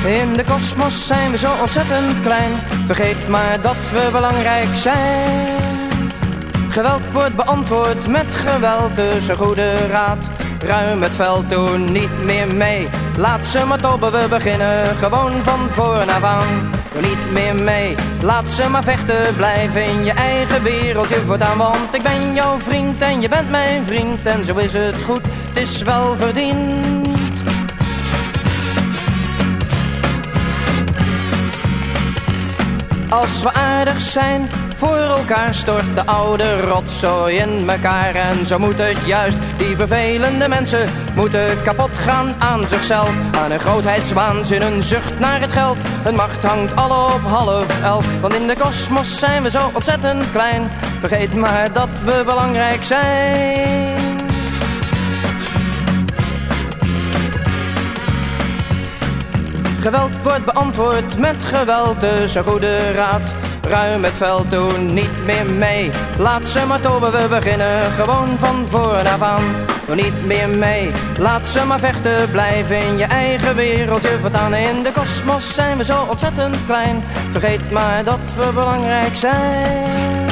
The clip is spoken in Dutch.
In de kosmos zijn we zo ontzettend klein. Vergeet maar dat we belangrijk zijn. Geweld wordt beantwoord met geweld, dus een goede raad. Ruim het veld, doe niet meer mee. Laat ze maar tobben, we beginnen gewoon van vooraf aan. Doe niet meer mee, laat ze maar vechten. Blijf in je eigen wereldje voortaan. Want ik ben jouw vriend en je bent mijn vriend. En zo is het goed, het is wel verdiend. Als we aardig zijn voor elkaar, stort de oude rotzooi in mekaar. En zo moet het juist, die vervelende mensen moeten kapot gaan aan zichzelf. Aan een grootheidswaanzin, een zucht naar het geld. Hun macht hangt al op 10:30. Want in de kosmos zijn we zo ontzettend klein. Vergeet maar dat we belangrijk zijn. Geweld wordt beantwoord met geweld, dus een goede raad. Ruim het veld, doe niet meer mee. Laat ze maar toben, we beginnen gewoon van vooraf aan. Doe niet meer mee, laat ze maar vechten. Blijf in je eigen wereldje voortaan. In de kosmos zijn we zo ontzettend klein. Vergeet maar dat we belangrijk zijn.